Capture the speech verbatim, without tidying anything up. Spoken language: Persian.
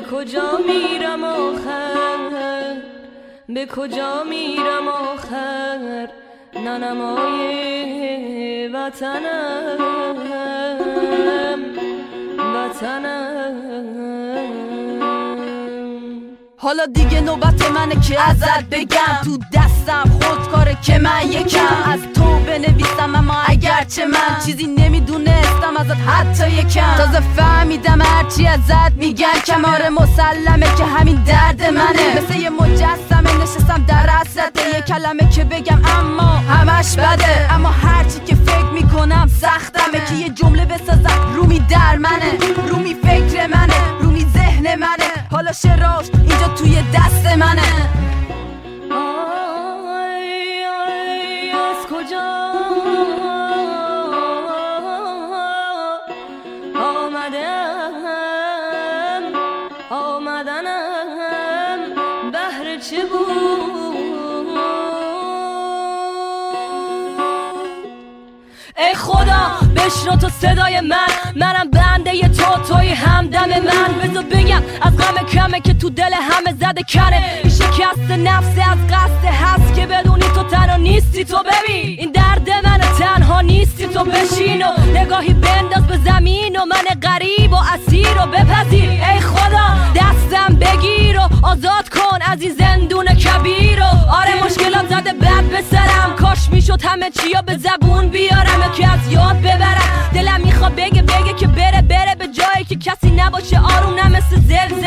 کجا میرم آخر، به کجا میرم آخر، ننمای وطنم وطنم. حالا دیگه نوبت منه که ازت بگم تو دستم خودکاره که من یکم از تو بنویسم، اما اگرچه من چیزی نمیدونستم ازت حتی یکم، تازه فهمیدم هرچی ازت میگن کماره مسلمه که همین درد منه. مثل یه مجسمه نشستم در حسرت یه کلمه که بگم اما همش بده، اما هرچی که فکر میکنم سختمه که یه جمله بسازم رومی در منه، رومی فکر منه، رومی ذهن منه، حالا شعراش اینجا توی دست منه. آی آی از کجا آمدم آمدنم بهر چه بود؟ ای خدا بشنو تو صدای من، منم بنده ی تو، توی همدم من. بذار بگم از غم کمه که تو دل همه زده کنه، این شکست نفس از قصد هست که بدونی تو تنها نیستی. تو ببین این درد من تنها نیستی، تو بشین و نگاهی بنداز به زمین و من غریب و اسیر و بپذیر. ای خدا دستم بگیر و آزاد کن از این زندون کبیر. و آره مشکلات زده بد به سرم، کاش میشد همه چیا به زبون بیارم که از یاد ببرم. دلم میخواد بگه بگه که بره بره به جایی که کسی نباشه آروم، نه مثل زلزله